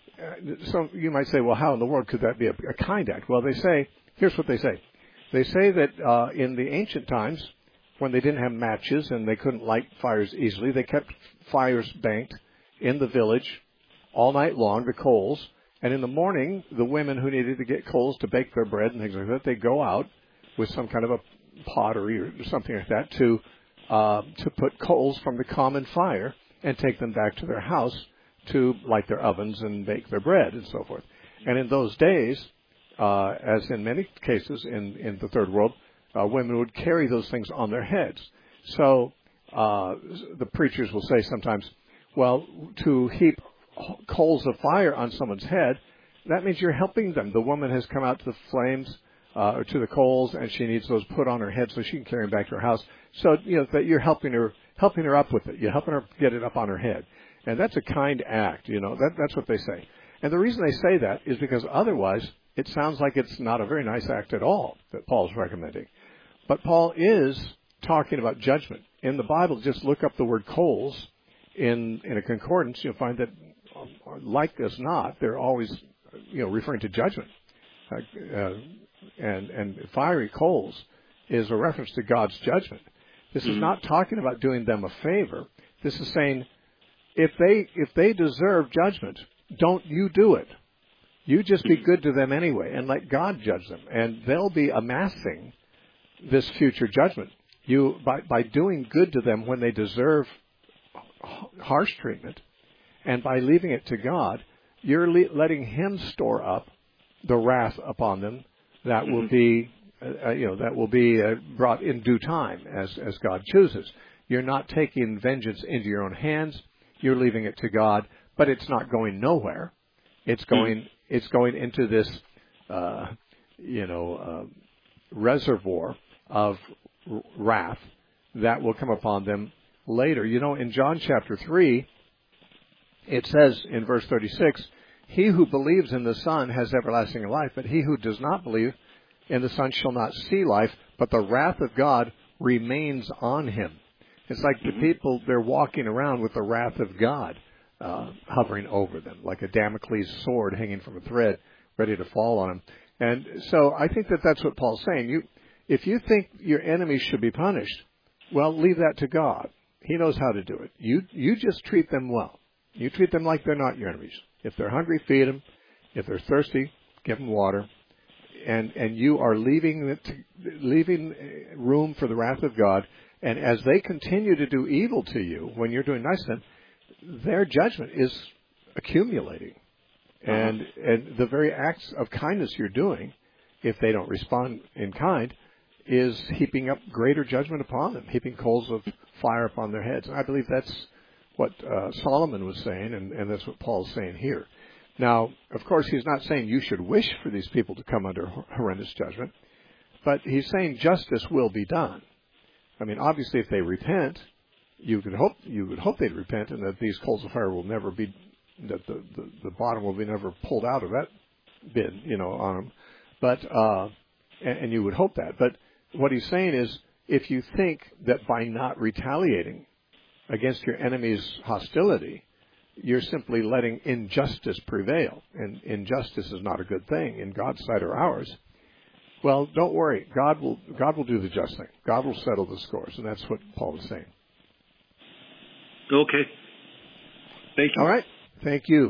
so you might say, well, how in the world could that be a, a kind act? Well, they say, here's what they say. They say that uh, in the ancient times, when they didn't have matches and they couldn't light fires easily, they kept fires banked in the village all night long, the coals. And in the morning, the women who needed to get coals to bake their bread and things like that, they'd go out with some kind of a pottery or something like that to uh, to put coals from the common fire and take them back to their house to light their ovens and bake their bread and so forth. And in those days, uh, as in many cases in, in the third world, uh, women would carry those things on their heads. So uh, the preachers will say sometimes, well, to heap coals of fire on someone's head, that means you're helping them. The woman has come out to the flames uh, or to the coals, and she needs those put on her head so she can carry them back to her house. So you know that you're helping her, helping her up with it. You're helping her get it up on her head. And that's a kind act, you know. That, that's what they say. And the reason they say that is because otherwise it sounds like it's not a very nice act at all that Paul's recommending. But Paul is talking about judgment. In the Bible, just look up the word coals in, in a concordance. You'll find that, like as not, they're always, you know, referring to judgment. Uh, uh, and, and fiery coals is a reference to God's judgment. This mm-hmm. is not talking about doing them a favor. This is saying, If they if they deserve judgment, don't you do it. You just be good to them anyway and let God judge them. And they'll be amassing this future judgment. You by, by doing good to them when they deserve harsh treatment, and by leaving it to God, you're le- letting Him store up the wrath upon them that mm-hmm. will be uh, you know that will be uh, brought in due time as as God chooses. You're not taking vengeance into your own hands. You're leaving it to God, but it's not going nowhere. It's going, mm. it's going into this, uh, you know, uh, reservoir of r- wrath that will come upon them later. You know, in John chapter three, it says in verse thirty-six, he who believes in the Son has everlasting life, but he who does not believe in the Son shall not see life, but the wrath of God remains on him. It's like the people, they're walking around with the wrath of God uh, hovering over them, like a Damocles sword hanging from a thread, ready to fall on them. And so I think that that's what Paul's saying. You, if you think your enemies should be punished, well, leave that to God. He knows how to do it. You, you just treat them well. You treat them like they're not your enemies. If they're hungry, feed them. If they're thirsty, give them water. And, and you are leaving, it, leaving room for the wrath of God. And as they continue to do evil to you when you're doing nice to them, their judgment is accumulating. Uh-huh. And and the very acts of kindness you're doing, if they don't respond in kind, is heaping up greater judgment upon them, heaping coals of fire upon their heads. And I believe that's what uh, Solomon was saying, and, and that's what Paul's saying here. Now, of course, he's not saying you should wish for these people to come under horrendous judgment, but he's saying justice will be done. I mean, obviously, if they repent, you could hope you would hope they'd repent, and that these coals of fire will never be, that the, the, the bottom will be never pulled out of that bid, you know, on them. But uh, and, and you would hope that. But what he's saying is, if you think that by not retaliating against your enemy's hostility, you're simply letting injustice prevail, and injustice is not a good thing in God's sight or ours. Well, don't worry. God will God will do the just thing. God will settle the scores, and that's what Paul is saying. Okay. Thank you. All right. Thank you.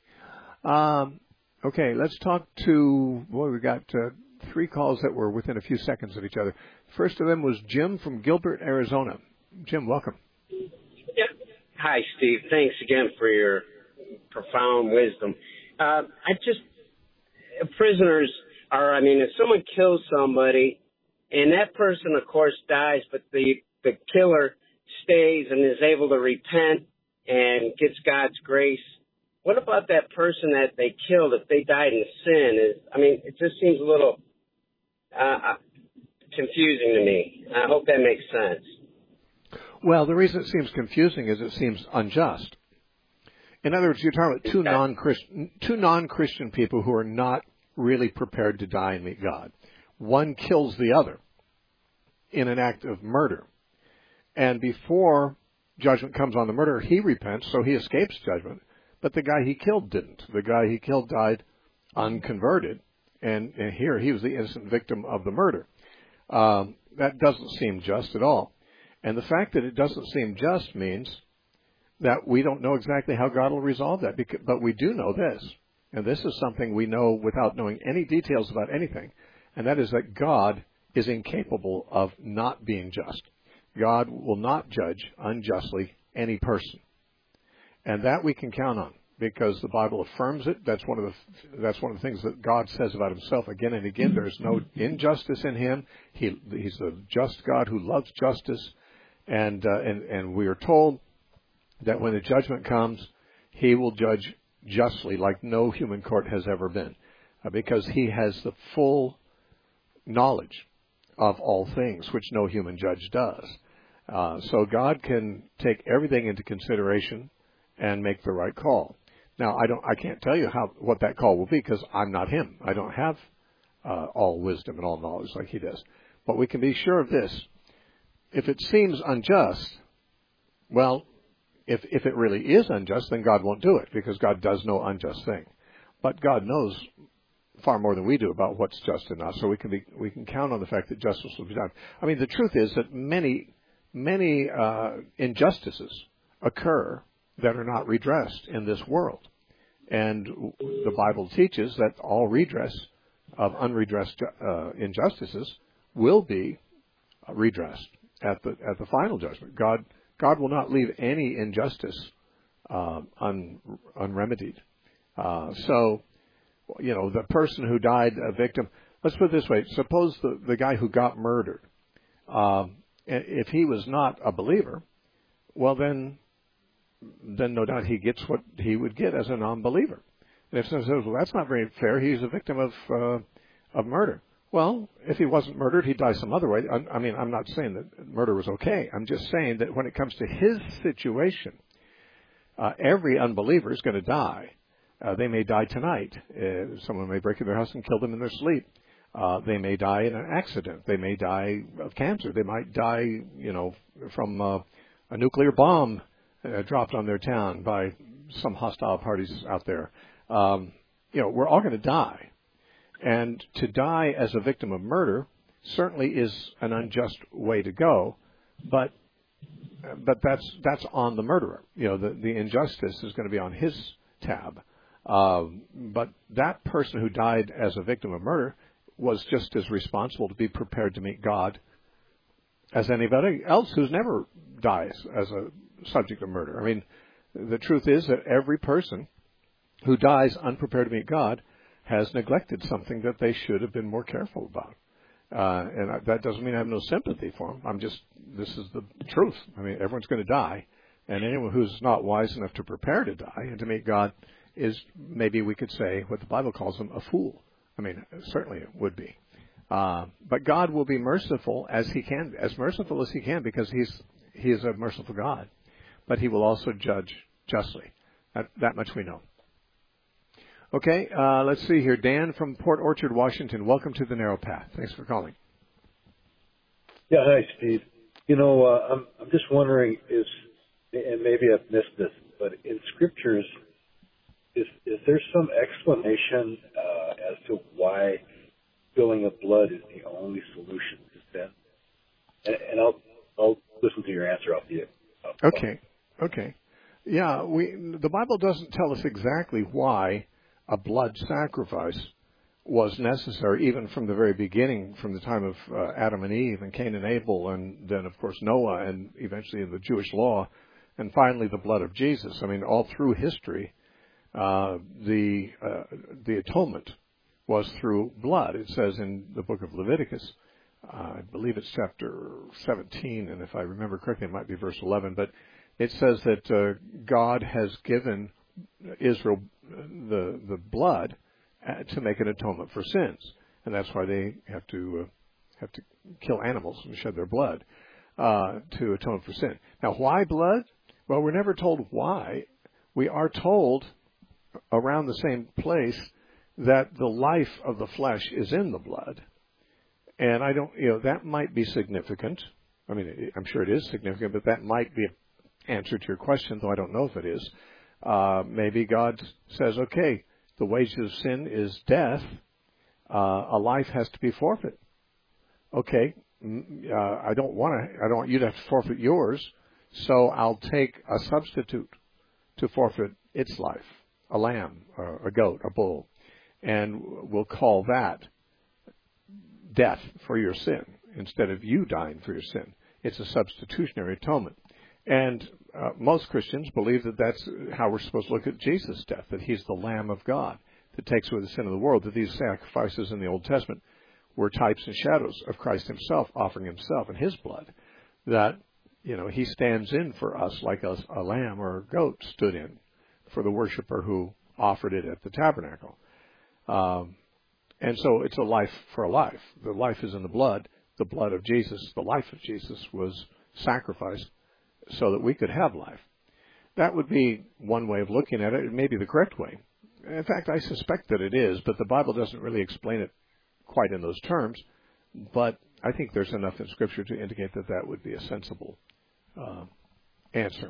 Um, okay, let's talk to, boy, we got uh, three calls that were within a few seconds of each other. First of them was Jim from Gilbert, Arizona. Jim, welcome. Yeah. Hi, Steve. Thanks again for your profound wisdom. Uh, I just, prisoners are, I mean, if someone kills somebody and that person, of course, dies, but the, the killer stays and is able to repent and gets God's grace, what about that person that they killed if they died in sin? Is, I mean, it just seems a little uh, confusing to me. I hope that makes sense. Well, the reason it seems confusing is it seems unjust. In other words, you're talking about two non-Christian, two non-Christian people who are not really prepared to die and meet God. One kills the other in an act of murder. And before judgment comes on the murderer, he repents, so he escapes judgment. But the guy he killed didn't. The guy he killed died unconverted, and, and here he was the innocent victim of the murder. Um, that doesn't seem just at all. And the fact that it doesn't seem just means that we don't know exactly how God will resolve that. Because, but we do know this, and this is something we know without knowing any details about anything, and that is that God is incapable of not being just. God will not judge unjustly any person. And that we can count on because the Bible affirms it. That's one of the that's one of the things that God says about himself again and again. There's no injustice in him. He he's a just God who loves justice. And uh, and and we are told that when the judgment comes, he will judge justly like no human court has ever been, uh, because he has the full knowledge of all things, which no human judge does. Uh, so God can take everything into consideration and make the right call. Now, I don't, I can't tell you how what that call will be because I'm not him. I don't have uh, all wisdom and all knowledge like he does. But we can be sure of this: if it seems unjust, well, if if it really is unjust, then God won't do it because God does no unjust thing. But God knows far more than we do about what's just and not. So we can be we can count on the fact that justice will be done. I mean, the truth is that many many uh, injustices occur that are not redressed in this world. And the Bible teaches that all redress of unredressed uh, injustices will be redressed at the at the final judgment. God God will not leave any injustice uh, un, unremedied. Uh, so, you know, the person who died a victim, let's put it this way, suppose the, the guy who got murdered, um, if he was not a believer, well then then no doubt he gets what he would get as a non-believer. And if someone says, well, that's not very fair, he's a victim of uh, of murder. Well, if he wasn't murdered, he'd die some other way. I, I mean, I'm not saying that murder was okay. I'm just saying that when it comes to his situation, uh, every unbeliever is going to die. Uh, they may die tonight. Uh, someone may break into their house and kill them in their sleep. Uh, they may die in an accident. They may die of cancer. They might die, you know, from uh, a nuclear bomb Uh, dropped on their town by some hostile parties out there. Um, you know, we're all going to die. And to die as a victim of murder certainly is an unjust way to go, but but that's that's on the murderer. You know, the, the injustice is going to be on his tab. Um, but that person who died as a victim of murder was just as responsible to be prepared to meet God as anybody else who's never dies as a subject of murder. I mean, the truth is that every person who dies unprepared to meet God has neglected something that they should have been more careful about. Uh, and I, that doesn't mean I have no sympathy for them. I'm just, this is the truth. I mean, everyone's going to die. And anyone who's not wise enough to prepare to die and to meet God is, maybe we could say, what the Bible calls them, a fool. I mean, certainly it would be. Uh, but God will be merciful as He can, as merciful as He can, because He's He is a merciful God. But He will also judge justly. That, that much we know. Okay, uh, let's see here. Dan from Port Orchard, Washington. Welcome to the Narrow Path. Thanks for calling. Yeah, hi, Steve. You know, uh, I'm I'm just wondering, is and maybe I've missed this, but in scriptures, is is there some explanation uh, as to why spilling of blood is the only solution to sin? And, and I'll I'll listen to your answer off the. Off the okay, phone. okay, yeah. We the Bible doesn't tell us exactly why a blood sacrifice was necessary, even from the very beginning, from the time of uh, Adam and Eve and Cain and Abel, and then of course Noah, and eventually in the Jewish law, and finally the blood of Jesus. I mean, all through history, uh, the uh, the atonement was through blood. It says in the book of Leviticus, uh, I believe it's chapter seventeen, and if I remember correctly, it might be verse eleven, but it says that uh, God has given Israel the the blood uh, to make an atonement for sins, and that's why they have to uh, have to kill animals and shed their blood uh, to atone for sin. Now, why blood? Well, we're never told why. We are told around the same place that the life of the flesh is in the blood, and I don't, you know, that might be significant. I mean, I'm sure it is significant, but that might be an answer to your question, though I don't know if it is. Uh, maybe God says, okay, the wages of sin is death. Uh, a life has to be forfeit. Okay, uh, I don't want to. I don't want you to have to forfeit yours, so I'll take a substitute to forfeit its life, a lamb, a goat, a bull, and we'll call that death for your sin instead of you dying for your sin. It's a substitutionary atonement. And uh, most Christians believe that that's how we're supposed to look at Jesus' death, that He's the Lamb of God that takes away the sin of the world, that these sacrifices in the Old Testament were types and shadows of Christ Himself, offering Himself and His blood, that, you know, He stands in for us like a, a lamb or a goat stood in for the worshiper who offered it at the tabernacle. Um, and so it's a life for a life. The life is in the blood. The blood of Jesus, the life of Jesus was sacrificed so that we could have life. That would be one way of looking at it. It may be the correct way. In fact, I suspect that it is, but the Bible doesn't really explain it quite in those terms. But I think there's enough in Scripture to indicate that that would be a sensible uh, answer.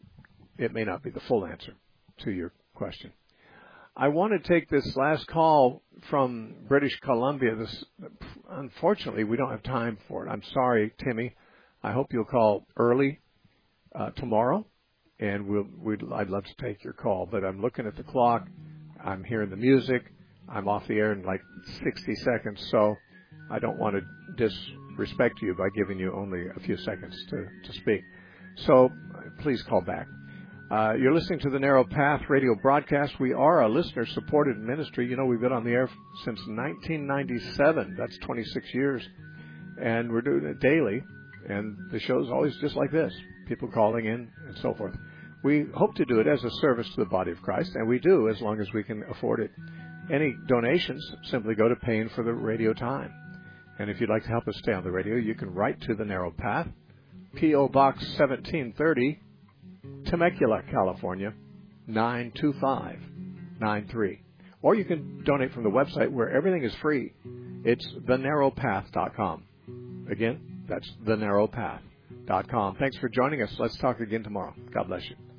It may not be the full answer to your question. I want to take this last call from British Columbia. This, unfortunately, we don't have time for it. I'm sorry, Timmy. I hope you'll call early uh, tomorrow, and we'll, we'd, I'd love to take your call. But I'm looking at the clock. I'm hearing the music. I'm off the air in like sixty seconds, so I don't want to disrespect you by giving you only a few seconds to, to speak. So please call back. Uh, you're listening to the Narrow Path radio broadcast. We are a listener-supported ministry. You know, we've been on the air since nineteen ninety-seven. That's twenty-six years. And we're doing it daily. And the show's always just like this, people calling in and so forth. We hope to do it as a service to the body of Christ, and we do as long as we can afford it. Any donations simply go to paying for the radio time. And if you'd like to help us stay on the radio, you can write to the Narrow Path, P O Box seventeen thirty, Temecula, California, nine two five nine three. Or you can donate from the website where everything is free. It's the narrow path dot com. Again, that's the narrow path dot com. Thanks for joining us. Let's talk again tomorrow. God bless you.